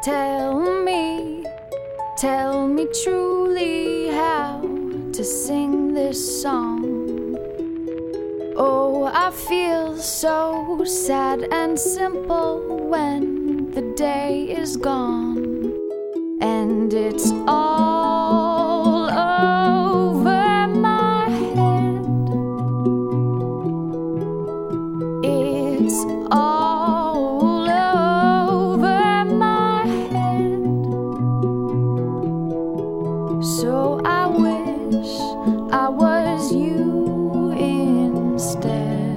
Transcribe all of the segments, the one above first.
Tell me truly how to sing this song. Oh, I feel so sad and simple when the day is gone, and it's all over my head. It's all over my head. So I wish I was you instead,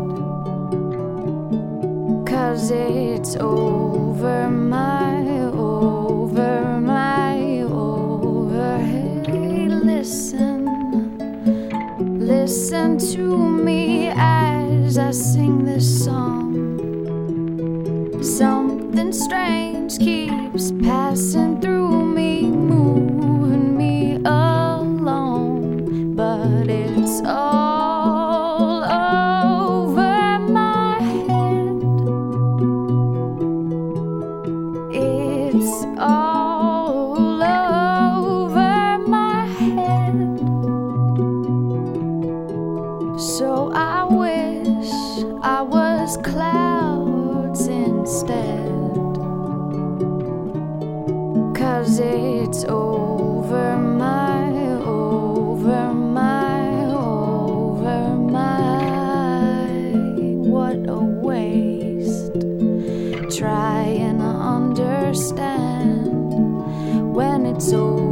'cause it's over my overhead. Listen to me as I sing this song. Something strange keeps passing through me, moving me along, but it's all over my head. It's all over my head. So I wish I was clouds instead, 'cause it's over my what a waste, trying to understand when it's over.